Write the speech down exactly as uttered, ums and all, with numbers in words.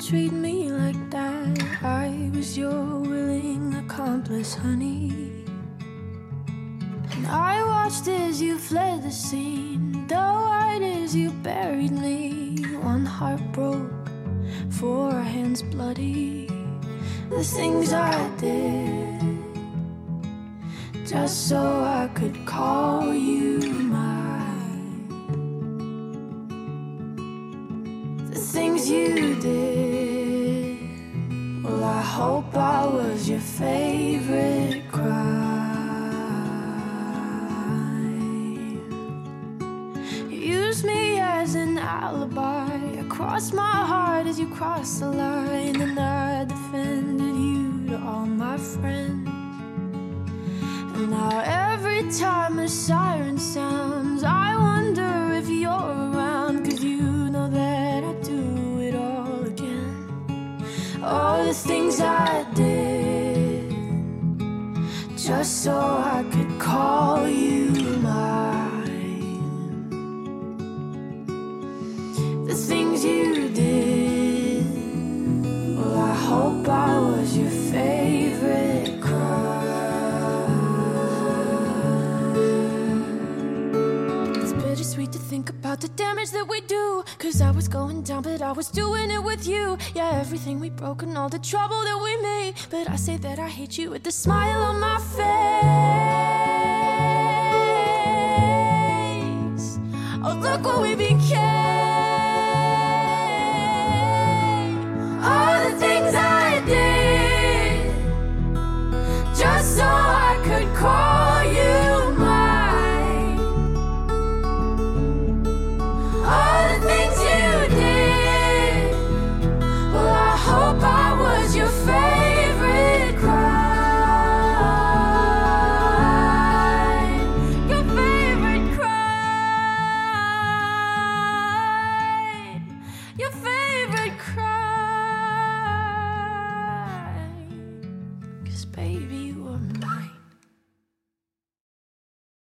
treat me like that. I was your willing accomplice, honey. And I watched as you fled the scene, though right as you buried me. One heart broke, four hands bloody. The things I did just so I could call you mine. The things you did, well, I hope I was your favorite crime. You used me as an alibi, crossed my heart as you crossed the line, and I defended you to all my friends. And now every time a siren sounds, I wonder if you're around, 'cause you know that I do it all again. All the things I did just so I could call you mine. The things you did, well, I hope I was your favorite crime. It's bittersweet to think about the damage that we do, 'cause I was going down, but I was doing it with you. Yeah, everything we broke and all the trouble that we made, but I say that I hate you with the smile on my face. Oh, look what we became. All the things I did just so I could call